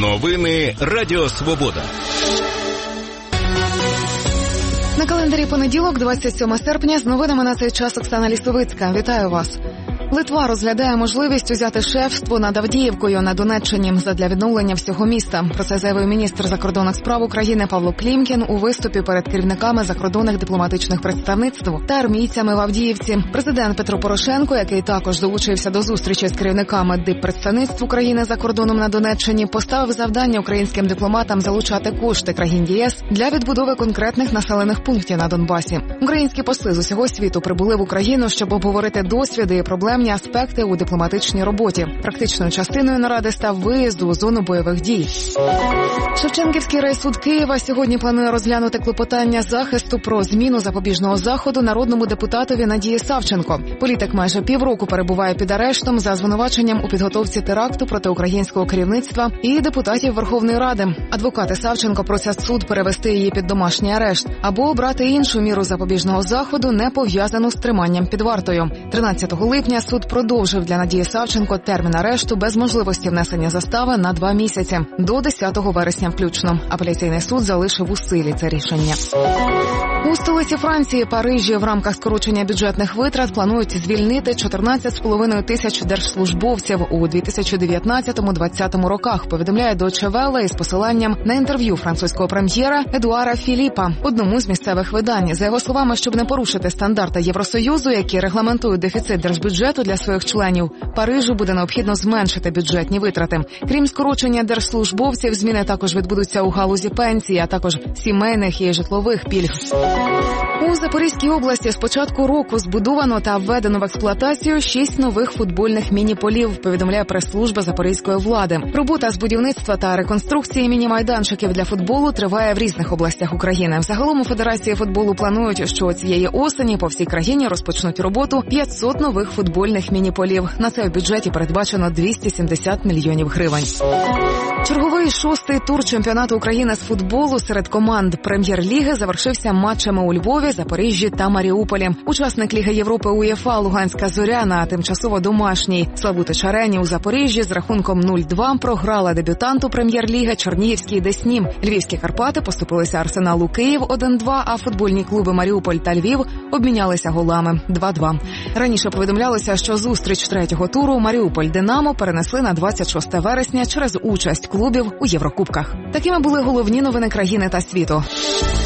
Новини Радіо Свобода. На календарі понеділок, 27 серпня, з новинами на цей час Оксана Лісовицька. Вітаю вас. Литва розглядає можливість узяти шефство над Авдіївкою на Донеччині задля відновлення всього міста. Про це заявив міністр закордонних справ України Павло Клімкін у виступі перед керівниками закордонних дипломатичних представництв та армійцями в Авдіївці. Президент Петро Порошенко, який також долучився до зустрічі з керівниками диппредставництв України за кордоном на Донеччині, поставив завдання українським дипломатам залучати кошти країн ЄС для відбудови конкретних населених пунктів на Донбасі. Українські посли з усього світу прибули в Україну, щоб обговорити досвіди і проблемні аспекти у дипломатичній роботі. Практичною частиною наради став виїзд у зону бойових дій. Шевченківський райсуд Києва сьогодні планує розглянути клопотання захисту про зміну запобіжного заходу народному депутатові Надії Савченко. Політик майже півроку перебуває під арештом за звинуваченням у підготовці теракту проти українського керівництва і депутатів Верховної Ради. Адвокати Савченко просять суд перевести її під домашній арешт або обрати іншу міру запобіжного заходу, не пов'язану з триманням під вартою. 13 липня суд продовжив для Надії Савченко термін арешту без можливості внесення застави на 2 місяці, до 10 вересня включно. Апеляційний суд залишив у силі це рішення. У столиці Франції, Парижі, в рамках скорочення бюджетних витрат планують звільнити 14,5 тисяч держслужбовців у 2019-2020 роках, повідомляє Deutsche Welle із посиланням на інтерв'ю французького прем'єра Едуара Філіпа одному з місцевих видань. За його словами, щоб не порушити стандарти Євросоюзу, які регламентують дефіцит держбюджету для своїх членів, Парижу буде необхідно зменшити бюджетні витрати. Крім скорочення держслужбовців, зміни також відбудуться у галузі пенсій, а також сімейних і житлових пільг. У Запорізькій області з початку року збудовано та введено в експлуатацію 6 нових футбольних міні-полів, повідомляє прес-служба запорізької влади. Робота з будівництва та реконструкції міні-майданчиків для футболу триває в різних областях України. Загалом у Федерації футболу планують, що цієї осені по всій країні розпочнуть роботу 500 нових футбольних міні-полів. На це в бюджеті передбачено 270 мільйонів гривень. Черговий 6-й тур чемпіонату України з футболу серед команд Прем'єр-ліги завершився матчами у Львові, Запоріжжі та Маріуполі. Учасник Ліги Європи УЄФА Луганська Зоря на тимчасово домашній Славутич-арені у Запоріжжі з рахунком 0-2 програла дебютанту Прем'єр-ліги Чернігівській Десні. Львівські Карпати поступилися Арсеналу Київ 1-2, а футбольні клуби Маріуполь та Львів обмінялися голами 2-2. Раніше повідомлялося, що зустріч 3-го туру Маріуполь-Динамо перенесли на 26 вересня через участь клубів у Єврокубках. Такими були головні новини країни та світу.